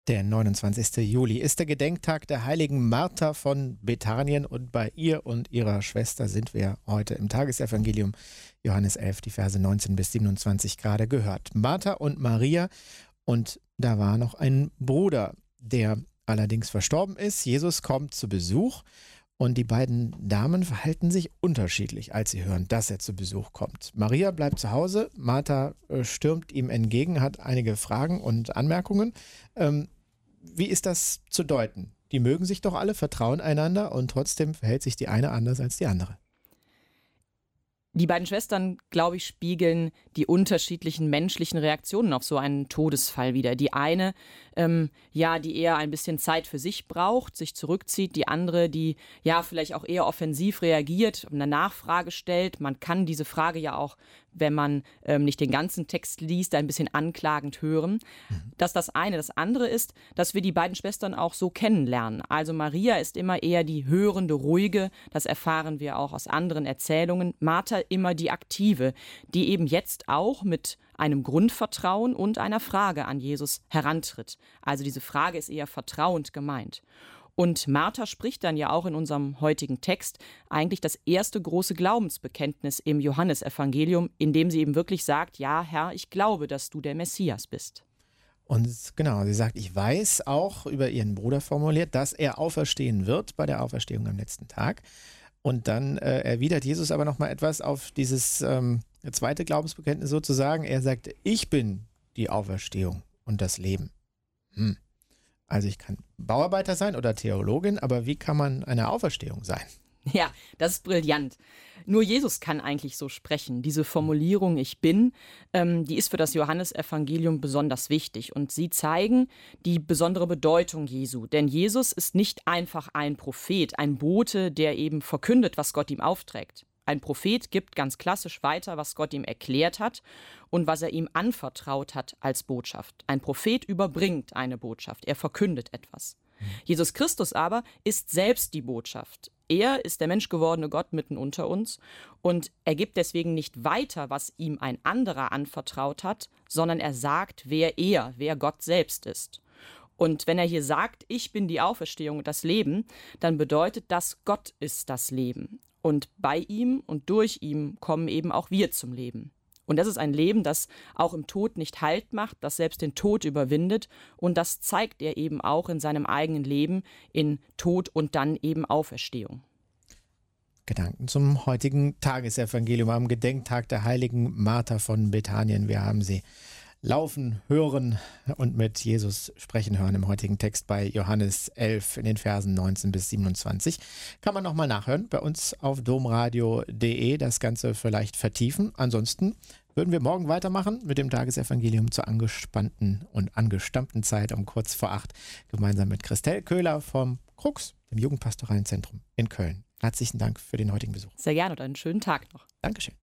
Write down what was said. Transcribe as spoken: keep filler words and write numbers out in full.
Der neunundzwanzigste Juli ist der Gedenktag der heiligen Martha von Bethanien und bei ihr und ihrer Schwester sind wir heute im Tagesevangelium Johannes elf, die Verse neunzehn bis siebenundzwanzig gerade gehört. Martha und Maria, und da war noch ein Bruder, der allerdings verstorben ist. Jesus kommt zu Besuch und die beiden Damen verhalten sich unterschiedlich, als sie hören, dass er zu Besuch kommt. Maria bleibt zu Hause, Martha äh, stürmt ihm entgegen, hat einige Fragen und Anmerkungen. Ähm, wie ist das zu deuten? Die mögen sich doch alle, vertrauen einander und trotzdem verhält sich die eine anders als die andere. Die beiden Schwestern, glaube ich, spiegeln die unterschiedlichen menschlichen Reaktionen auf so einen Todesfall wider. Die eine, ähm, ja, die eher ein bisschen Zeit für sich braucht, sich zurückzieht. Die andere, die ja vielleicht auch eher offensiv reagiert, eine Nachfrage stellt. Man kann diese Frage ja auch, wenn man ähm, nicht den ganzen Text liest, ein bisschen anklagend hören. Mhm. Das ist das eine. Das andere ist, dass wir die beiden Schwestern auch so kennenlernen. Also Maria ist immer eher die hörende, ruhige. Das erfahren wir auch aus anderen Erzählungen. Martha immer die Aktive, die eben jetzt auch mit einem Grundvertrauen und einer Frage an Jesus herantritt. Also diese Frage ist eher vertrauend gemeint. Und Martha spricht dann ja auch in unserem heutigen Text eigentlich das erste große Glaubensbekenntnis im Johannesevangelium, in dem sie eben wirklich sagt, ja Herr, ich glaube, dass du der Messias bist. Und genau, sie sagt, ich weiß auch über ihren Bruder formuliert, dass er auferstehen wird bei der Auferstehung am letzten Tag. Und dann äh, erwidert Jesus aber nochmal etwas auf dieses ähm, zweite Glaubensbekenntnis sozusagen. Er sagt, ich bin die Auferstehung und das Leben. Hm. Also ich kann Bauarbeiter sein oder Theologin, aber wie kann man eine Auferstehung sein? Ja, das ist brillant. Nur Jesus kann eigentlich so sprechen. Diese Formulierung Ich bin, ähm, die ist für das Johannesevangelium besonders wichtig. Und sie zeigen die besondere Bedeutung Jesu. Denn Jesus ist nicht einfach ein Prophet, ein Bote, der eben verkündet, was Gott ihm aufträgt. Ein Prophet gibt ganz klassisch weiter, was Gott ihm erklärt hat und was er ihm anvertraut hat als Botschaft. Ein Prophet überbringt eine Botschaft, er verkündet etwas. Mhm. Jesus Christus aber ist selbst die Botschaft. Er ist der menschgewordene Gott mitten unter uns und er gibt deswegen nicht weiter, was ihm ein anderer anvertraut hat, sondern er sagt, wer er, wer Gott selbst ist. Und wenn er hier sagt, ich bin die Auferstehung und das Leben, dann bedeutet das, Gott ist das Leben. Und bei ihm und durch ihm kommen eben auch wir zum Leben. Und das ist ein Leben, das auch im Tod nicht Halt macht, das selbst den Tod überwindet. Und das zeigt er eben auch in seinem eigenen Leben, in Tod und dann eben Auferstehung. Gedanken zum heutigen Tagesevangelium am Gedenktag der heiligen Martha von Bethanien. Wir haben sie laufen, hören und mit Jesus sprechen hören im heutigen Text bei Johannes elf in den Versen neunzehn bis siebenundzwanzig. Kann man nochmal nachhören bei uns auf domradio punkt de, das Ganze vielleicht vertiefen. Ansonsten würden wir morgen weitermachen mit dem Tagesevangelium zur angespannten und angestammten Zeit um kurz vor acht, gemeinsam mit Christel Köhler vom Krux, dem Jugendpastoralen Zentrum in Köln. Herzlichen Dank für den heutigen Besuch. Sehr gerne und einen schönen Tag noch. Dankeschön.